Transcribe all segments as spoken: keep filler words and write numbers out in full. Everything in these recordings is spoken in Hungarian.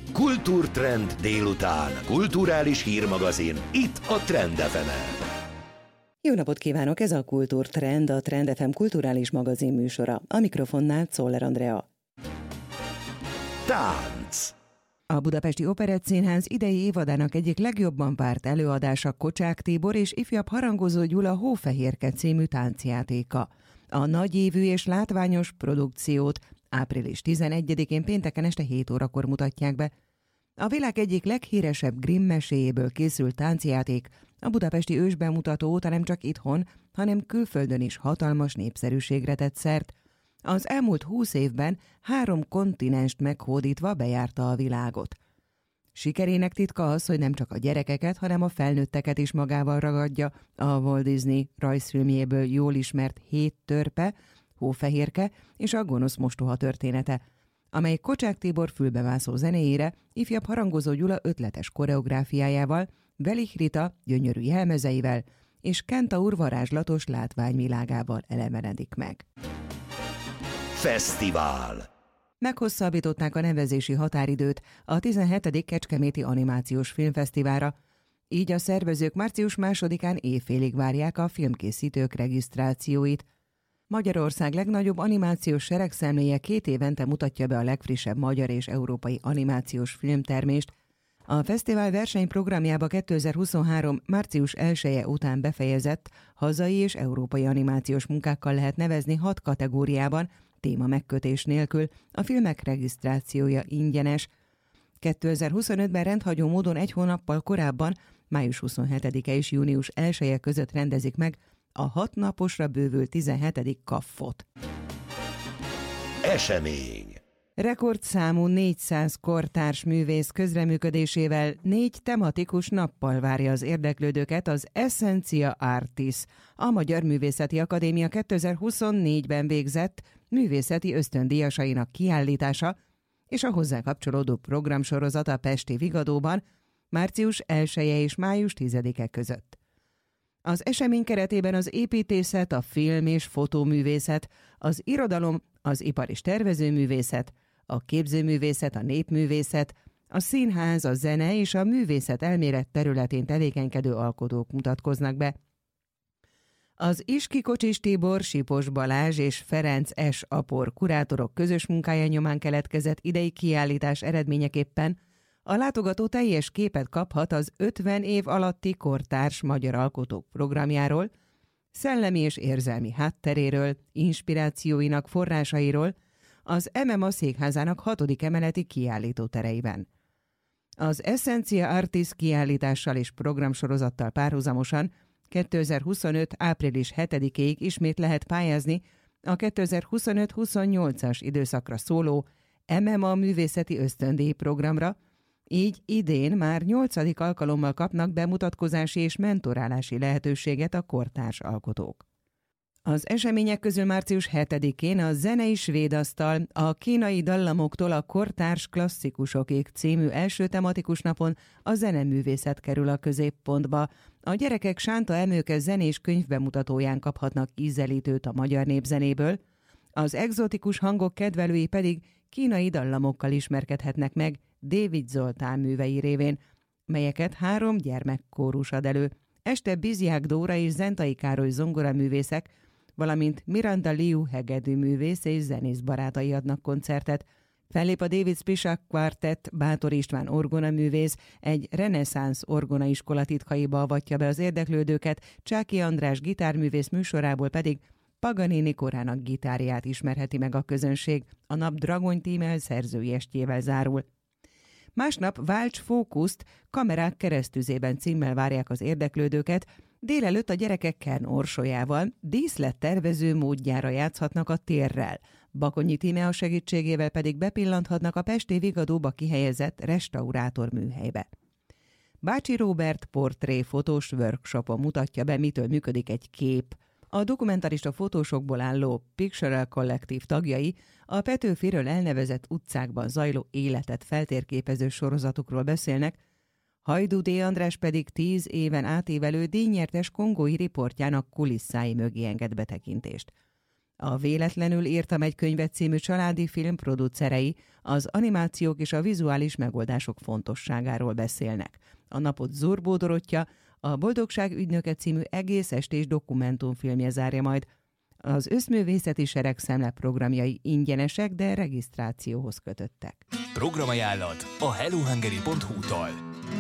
Kultúrtrend délután. Kulturális hírmagazin. Itt a Trend ef emen. Jó napot kívánok! Ez a Kultúrtrend, a Trend ef em kulturális magazin műsora. A mikrofonnál Czoller Andrea. Tánc. A Budapesti Operettszínház idei évadának egyik legjobban várt előadása Kocsák Tibor és ifjabb Harangozó Gyula Hófehérke című táncjátéka. A nagyévű és látványos produkciót április tizenegyedikén pénteken este hét órakor mutatják be. A világ egyik leghíresebb Grimm meséjéből készült táncjáték a budapesti ősbemutató óta nem csak itthon, hanem külföldön is hatalmas népszerűségre tett szert. Az elmúlt húsz évben három kontinenst meghódítva bejárta a világot. Sikerének titka az, hogy nem csak a gyerekeket, hanem a felnőtteket is magával ragadja a Walt Disney rajzfilmjéből jól ismert Hét törpe, Hófehérke és a gonosz mostoha története, amely Kocsák Tibor fülbemászó zenéjére, ifjabb Harangozó Gyula ötletes koreográfiájával, Velich Rita gyönyörű jelmezeivel és Kentaur varázslatos látványvilágával elevenedik meg. Fesztivál. Meghosszabbították a nevezési határidőt a tizenhetedik Kecskeméti Animációs Filmfesztiválra, így a szervezők március másodikán éjfélig várják a filmkészítők regisztrációit. Magyarország legnagyobb animációs seregszemléje két évente mutatja be a legfrissebb magyar és európai animációs filmtermést. A fesztivál versenyprogramjába kétezer-huszonhárom. március elseje után befejezett hazai és európai animációs munkákkal lehet nevezni hat kategóriában, téma megkötés nélkül, a filmek regisztrációja ingyenes. kétezer-huszonötben rendhagyó módon egy hónappal korábban, május huszonhetedike és június elseje között rendezik meg a hat naposra bővült tizenhetedik kaffot. Esemény. Rekordszámú négyszáz kortárs művész közreműködésével négy tematikus nappal várja az érdeklődőket az Essentia Artis, a Magyar Művészeti Akadémia kétezer-huszonnégyben végzett művészeti ösztöndíjasainak kiállítása és a hozzá kapcsolódó programsorozata Pesti Vigadóban március elseje és május tizedike között. Az esemény keretében az építészet, a film és fotóművészet, az irodalom, az ipar és tervezőművészet, a képzőművészet, a népművészet, a színház, a zene és a művészet elmélet területén tevékenykedő alkotók mutatkoznak be. Az Iski Kocsis Tibor, Sipos Balázs és Ferenc S. Apor kurátorok közös munkája nyomán keletkezett idei kiállítás eredményeképpen a látogató teljes képet kaphat az ötven év alatti kortárs magyar alkotók programjáról, szellemi és érzelmi hátteréről, inspirációinak forrásairól, az em em á székházának hatodik emeleti kiállítótereiben. Az Essentia Artis kiállítással és programsorozattal párhuzamosan kétezer-huszonöt. április hetedikéig ismét lehet pályázni a kétezer-huszonöt-huszonnyolcas időszakra szóló em em á művészeti ösztöndíj programra, így idén már nyolcadik alkalommal kapnak bemutatkozási és mentorálási lehetőséget a kortárs alkotók. Az események közül március hetedikén a Zenei Svédasztal a kínai dallamoktól a kortárs klasszikusokig című első tematikus napon a zeneművészet kerül a középpontba. A gyerekek Sánta Emőke zenés könyvbemutatóján kaphatnak ízelítőt a magyar népzenéből, az egzotikus hangok kedvelői pedig kínai dallamokkal ismerkedhetnek meg David Zoltán művei révén, melyeket három gyermekkórus ad elő. Este Bizják Dóra és Zentai Károly zongoraművészek, valamint Miranda Liu hegedűművész és zenész barátai adnak koncertet. Fellép a David Spisak Quartet, Bátor István orgonaművész, egy reneszánsz orgonaiskola titkaiba avatja be az érdeklődőket, Csáki András gitárművész műsorából pedig Paganini korának gitárját ismerheti meg a közönség, a nap Dragony tímel szerzői estjével zárul. Másnap Válts Fókuszt kamerák keresztüzében címmel várják az érdeklődőket, délelőtt a gyerekek Kern Orsolyával díszlettervező módjára játszhatnak a térrel, Bakonyi Tímea segítségével pedig bepillanthatnak a Pesti Vigadóba kihelyezett restaurátor műhelybe. Bácsi Róbert portréfotós workshopon mutatja be, mitől működik egy kép. A dokumentarista fotósokból álló Pictorial Collective tagjai a Petőfiről elnevezett utcákban zajló életet feltérképező sorozatukról beszélnek, Hajdú D. András pedig tíz éven átívelő díjnyertes kongói riportjának kulisszái mögé enged betekintést. A Véletlenül írtam egy könyvet című családi film producerei az animációk és a vizuális megoldások fontosságáról beszélnek. A napot Zorbó Dorottya, a Boldogság ügynöke című egész estés dokumentumfilmje zárja majd. Az Összművészeti Sereg Szemle programjai ingyenesek, de regisztrációhoz kötöttek. Programajánlat a hellohungary pont hu-tól.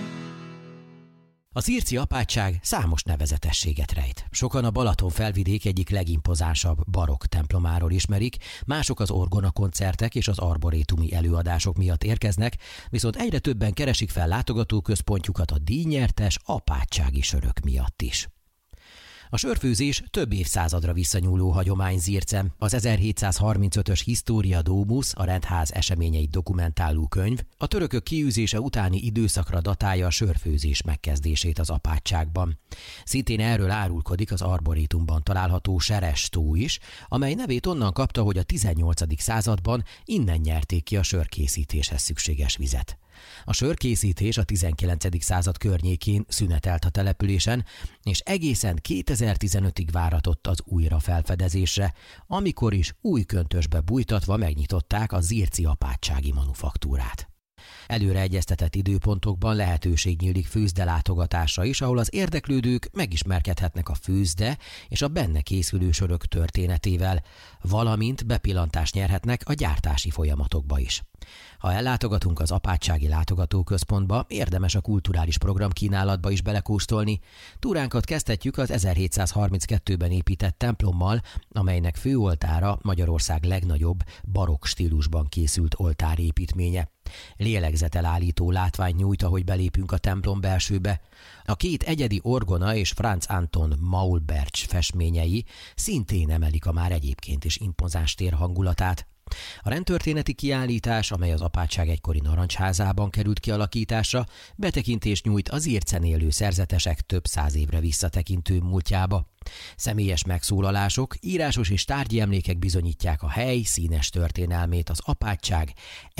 A zirci apátság számos nevezetességet rejt. Sokan a Balaton felvidék egyik legimpozánsabb barokk templomáról ismerik, mások az orgonakoncertek és az arborétumi előadások miatt érkeznek, viszont egyre többen keresik fel látogatóközpontjukat a díjnyertes apátsági sörök miatt is. A sörfőzés több évszázadra visszanyúló hagyomány Zircen. Az ezerhétszázharmincötös Historia Domus, a rendház eseményeit dokumentáló könyv, a törökök kiűzése utáni időszakra datálja a sörfőzés megkezdését az apátságban. Szintén erről árulkodik az arborétumban található Seres tó is, amely nevét onnan kapta, hogy a tizennyolcadik században innen nyerték ki a sörkészítéshez szükséges vizet. A sörkészítés a tizenkilencedik század környékén szünetelt a településen, és egészen kétezer-tizenötig váratott az újra felfedezésre, amikor is új köntösbe bújtatva megnyitották a zirci apátsági manufaktúrát. Előre egyeztetett időpontokban lehetőség nyílik főzde látogatásra is, ahol az érdeklődők megismerkedhetnek a főzde és a benne készülő sörök történetével, valamint bepillantást nyerhetnek a gyártási folyamatokba is. Ha ellátogatunk az apátsági látogatóközpontba, érdemes a kulturális programkínálatba is belekóstolni. Túránkat kezdhetjük az ezerhétszázharminckettőben épített templommal, amelynek főoltára Magyarország legnagyobb barokk stílusban készült oltárépítménye. Lélegzetelállító látvány nyújt, ahogy belépünk a templom belsőbe. A két egyedi orgona és Franz Anton Maulbertsch festményei szintén emelik a már egyébként is impozáns tér hangulatát. A rendtörténeti kiállítás, amely az apátság egykori narancsházában került kialakításra, betekintést nyújt az Zircen élő szerzetesek több száz évre visszatekintő múltjába. Személyes megszólalások, írásos és tárgyi emlékek bizonyítják a hely színes történelmét az apátság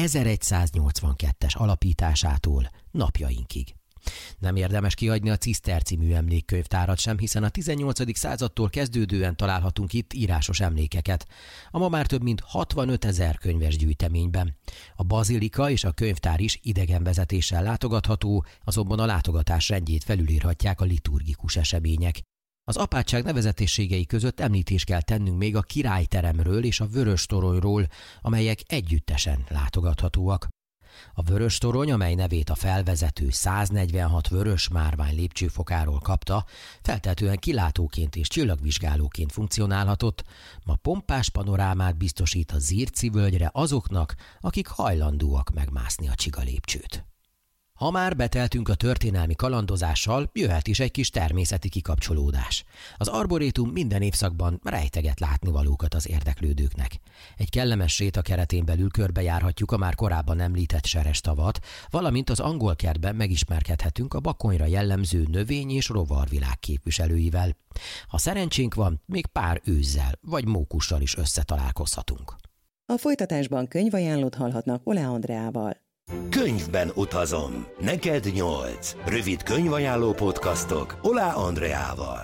ezeregyszáznyolcvankettes alapításától napjainkig. Nem érdemes kihagyni a Ciszterci műemlékkönyvtárat sem, hiszen a tizennyolcadik századtól kezdődően találhatunk itt írásos emlékeket, a ma már több mint hatvanötezer könyves gyűjteményben. A bazilika és a könyvtár is idegenvezetéssel látogatható, azonban a látogatás rendjét felülírhatják a liturgikus események. Az apátság nevezetességei között említést kell tennünk még a királyteremről és a Vöröstoronyról, amelyek együttesen látogathatóak. A Vöröstorony, amely nevét a felvezető száznegyvenhat vörös márvány lépcsőfokáról kapta, feltehetően kilátóként és csillagvizsgálóként funkcionálhatott, ma pompás panorámát biztosít a Zirci völgyre azoknak, akik hajlandóak megmászni a csiga lépcsőt. Ha már beteltünk a történelmi kalandozással, jöhet is egy kis természeti kikapcsolódás. Az arborétum minden évszakban rejteget látnivalókat az érdeklődőknek. Egy kellemes séta keretén belül körbejárhatjuk a már korábban említett Serestavat, valamint az angol kertben megismerkedhetünk a Bakonyra jellemző növény- és rovarvilág képviselőivel. Ha szerencsénk van, még pár őzzel vagy mókussal is összetalálkozhatunk. A folytatásban könyvajánlót hallhatnak Oláh Andreával. Könyvben utazom. Neked nyolc. Rövid könyvajánló podcastok Oláh Andreával.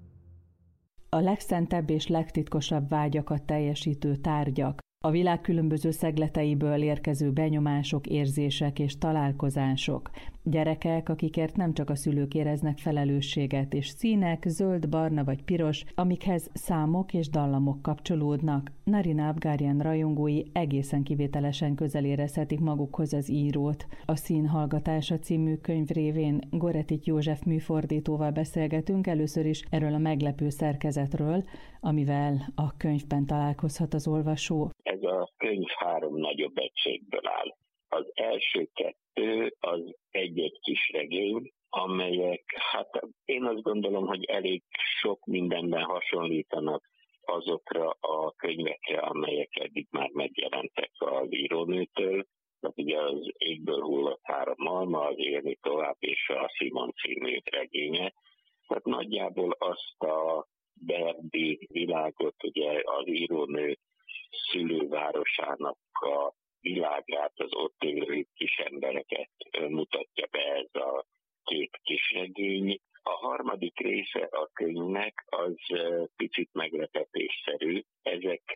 A legszentebb és legtitkosabb vágyakat teljesítő tárgyak, a világ különböző szegleteiből érkező benyomások, érzések és találkozások. Gyerekek, akikért nem csak a szülők éreznek felelősséget, és színek, zöld, barna vagy piros, amikhez számok és dallamok kapcsolódnak. Narina Abgaryan rajongói egészen kivételesen közel érezhetik magukhoz az írót. A Színhallgatása című könyv révén Goretic József műfordítóval beszélgetünk először is erről a meglepő szerkezetről, amivel a könyvben találkozhat az olvasó. Ez a könyv három nagyobb egységből áll. Az első kettő az egy-egy kis regény, amelyek, hát én azt gondolom, hogy elég sok mindenben hasonlítanak azokra a könyvekre, amelyek eddig már megjelentek az írónőtől. Tehát ugye az Égből hullott három malma, az Élni tovább és a Simon című regénye. Tehát nagyjából azt a berdi világot, ugye az írónő szülővárosának a világát, az ott élő kis embereket mutatja be ez a két kisregény. A harmadik része a könyvnek az picit meglepetésszerű. Ezek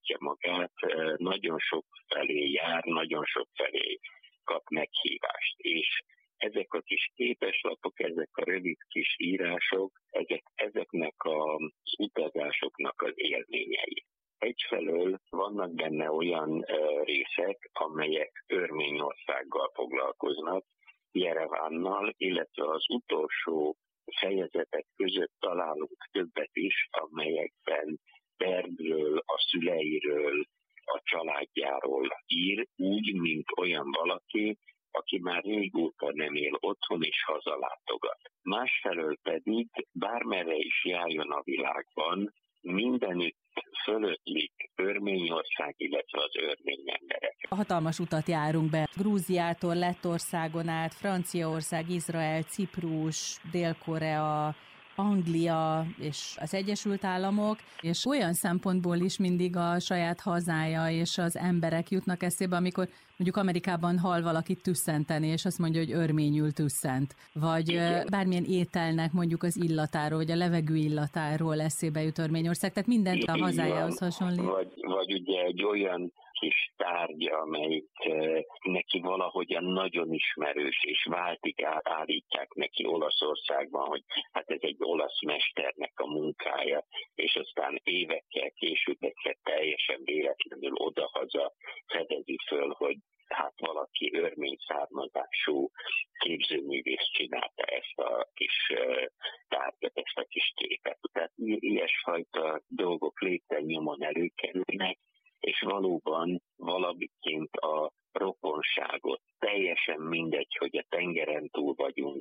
mutatja magát, nagyon sok felé jár, nagyon sok felé kap meghívást, és ezek a kis képeslapok, ezek a rövid kis írások, ezek, ezeknek az utazásoknak az élményei. Egyfelől vannak benne olyan uh, részek, amelyek Örményországgal foglalkoznak, Jerevánnal, illetve az utolsó fejezetek között találunk többet is, amelyekben Bergről, a szüleiről, a családjáról ír, úgy, mint olyan valaki, aki már régóta nem él otthon és hazalátogat. Másfelől pedig bármerre is járjon a világban, mindenütt fölöttlik Örményország, illetve az örmény emberek. Hatalmas utat járunk be. Grúziától Lettországon át, Franciaország, Izrael, Ciprus, Dél-Korea, Anglia és az Egyesült Államok, és olyan szempontból is mindig a saját hazája és az emberek jutnak eszébe, amikor mondjuk Amerikában hall valakit tüsszenteni, és azt mondja, hogy örményül tüsszent. Vagy igen. Bármilyen ételnek mondjuk az illatáról, vagy a levegő illatáról eszébe jut Örményország, tehát mindent a hazájához hasonlít. Vagy, vagy ugye egy olyan kis tárgya, amelyik neki valahogyan nagyon ismerős, és váltig állítják neki Olaszországban, hogy hát ez egy olasz mesternek a munkája, és aztán évekkel később egyszer teljesen véletlenül odahaza fedezi föl, hogy hát valaki örmény származású képzőművész csinálta ezt a kis tárgyat, ezt a kis képet. Tehát ilyesfajta dolgok lépten nyomon előkerülnek, és valóban valamiként a rokonságot, teljesen mindegy, hogy a tengeren túl vagyunk,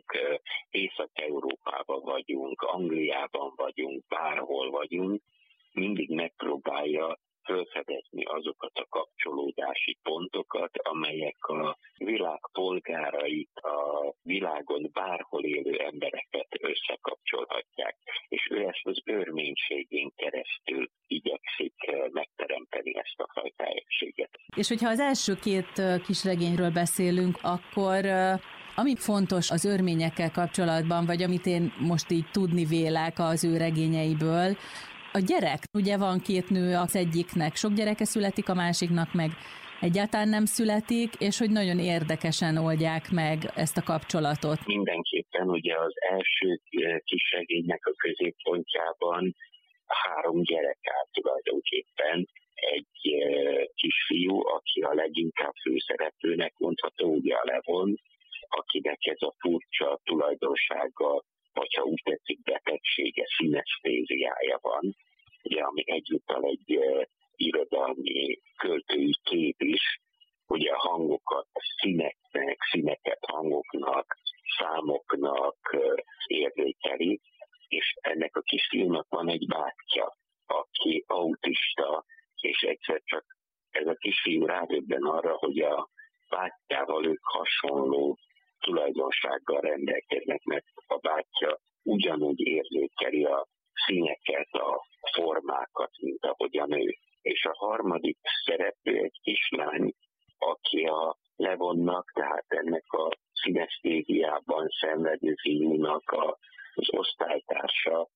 Észak-Európában vagyunk, Angliában vagyunk, bárhol vagyunk, mindig megpróbálja felfedezni azokat a kapcsolódási pontokat, amelyek a világ polgárait, a világon bárhol élő embereket összekapcsolhatják. És ő ezt az örménységén keresztül igyekszik megteremteni ezt a fajta egységet. És hogyha az első két kisregényről beszélünk, akkor ami fontos az örményekkel kapcsolatban, vagy amit én most így tudni vélek az ő regényeiből, a gyerek. Ugye van két nő, az egyiknek sok gyereke születik, a másiknak meg egyáltalán nem születik, és hogy nagyon érdekesen oldják meg ezt a kapcsolatot. Mindenképpen ugye az első kisregénynek a középpontjában három gyerek áll tulajdonképpen. Egy kisfiú, aki a leginkább főszereplőnek mondható, ugye a Levon, akinek ez a furcsa tulajdonsága, vagy ha úgy tetszik, betegsége, szinesztéziája van, ugye, ami egyúttal egy uh, irodalmi költői kép is, ugye a hangokat színeknek, színeket hangoknak, számoknak uh, érzékeli, és ennek a kisfiúnak van egy bátyja, aki autista, és egyszer csak ez a kisfiú rádöbben arra, hogy a bátyjával ők hasonló tulajdonsággal rendelkeznek, mert a bátyja ugyanúgy érzékeli a színeket, a formákat, mint ahogyan ő. És a harmadik szereplő egy kislány, aki a Levonnak, tehát ennek a szinesztéziában szenvedő fiúnak a, az osztálytársa,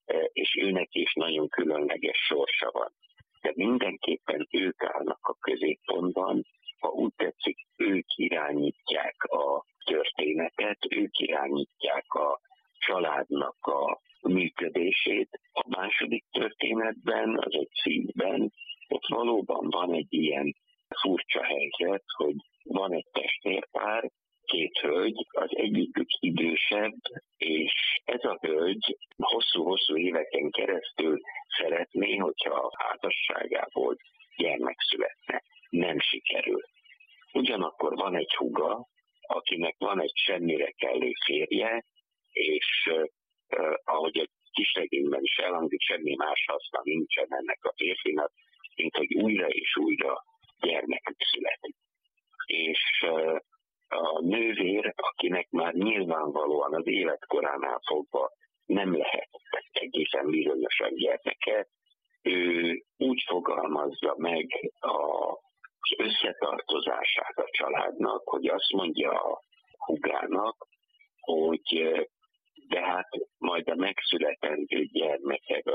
és őnek is nagyon különleges sorsa van. De mindenképpen ők állnak a középpontban, ha úgy tetszik, ők irányítják a történetet, ők irányítják a családnak a működését. A második történetben, az egy szívben, ott valóban van egy ilyen furcsa helyzet, hogy van egy testvérpár, két hölgy, az egyikük idősebb, és ez a hölgy hosszú-hosszú éveken keresztül szeretné, hogyha a házasságából gyermek születne. Nem sikerül. Ugyanakkor van egy húga, akinek van egy semmire kellő férje, és uh, ahogy a kisregényben is elhangzik, semmi más haszna nincsen ennek a férfinak, mint hogy újra és újra gyermekük születik. És uh, a nővér, akinek már nyilvánvalóan az életkoránál fogva nem lehet egészen bizonyosan gyermeke, ő úgy fogalmazza meg a az összetartozását a családnak, hogy azt mondja a húgának, hogy de hát majd a megszületendő gyermeked az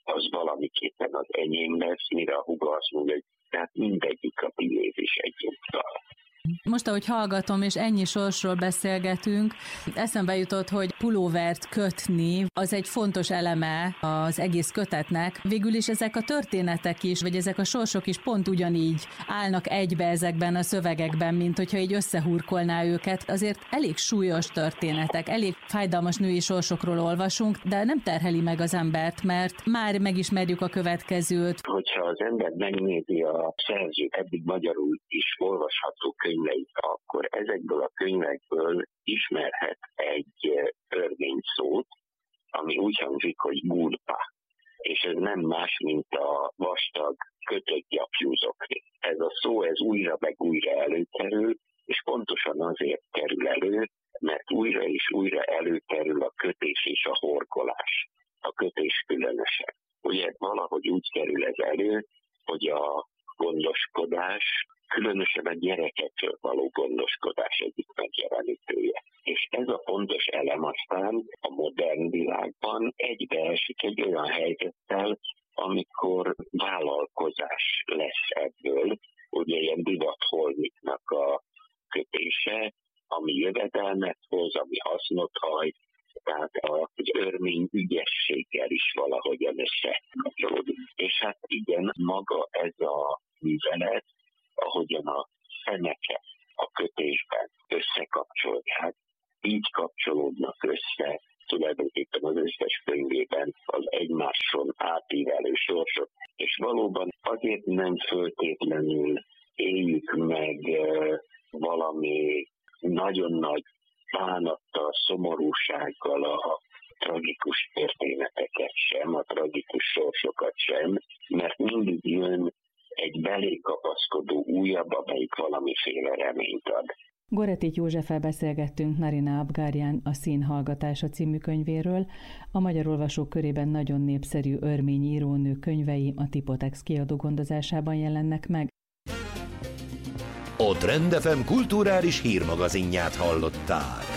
az valamiképpen az enyém lesz, mire a húga azt mondja, hogy tehát mindegyik a tiéd is egyúttal. Most, ahogy hallgatom, és ennyi sorsról beszélgetünk, eszembe jutott, hogy pulóvert kötni, az egy fontos eleme az egész kötetnek. Végül is ezek a történetek is, vagy ezek a sorsok is pont ugyanígy állnak egybe ezekben a szövegekben, mint hogyha így összehurkolná őket. Azért elég súlyos történetek, elég fájdalmas női sorsokról olvasunk, de nem terheli meg az embert, mert már megismerjük a következőt. Hogyha az ember megnézi a szerző eddig magyarul is olvasható könyveit, akkor ezekből a könyvekből ismerhet egy örmény szót, ami úgy hangzik, hogy gurpa. És ez nem más, mint a vastag, kötött gyapjúzokni. Ez a szó, ez újra meg újra előkerül, és pontosan azért kerül elő, mert újra és újra előkerül a kötés és a horkolás. A kötés különösen. Ugye valahogy úgy kerül ez elő, hogy a gondoskodás, különösen a gyerekekről való gondoskodás egyik megjelenítője. És ez a fontos elem aztán a modern világban egybeesik egy olyan helyzettel, amikor vállalkozás lesz ebből, ugye ilyen divatholmiknak a kötése, ami jövedelmet hoz, ami hasznot hajt, tehát az örmény ügyességgel is valahogyan összekapcsolódik. És hát igen, maga ez a művelet, ahogyan a szemeket a kötésben összekapcsolják, így kapcsolódnak össze tulajdonképpen az összes könyvében az egymáson átívelő sorsok. És valóban azért nem föltétlenül éljük meg valami nagyon nagy bánattal, szomorúsággal a tragikus történeteket sem, a tragikus sorsokat sem, mert mindig jön egy belé kapaszkodó újabb, amelyik valamiféle reményt ad. Goretic Józseffel beszélgettünk Narina Abgaryan a Színhallgatása című könyvéről. A magyar olvasók körében nagyon népszerű örmény írónő könyvei a Tipotex kiadó gondozásában jelennek meg. A Trend ef em kulturális hírmagazinját hallottál.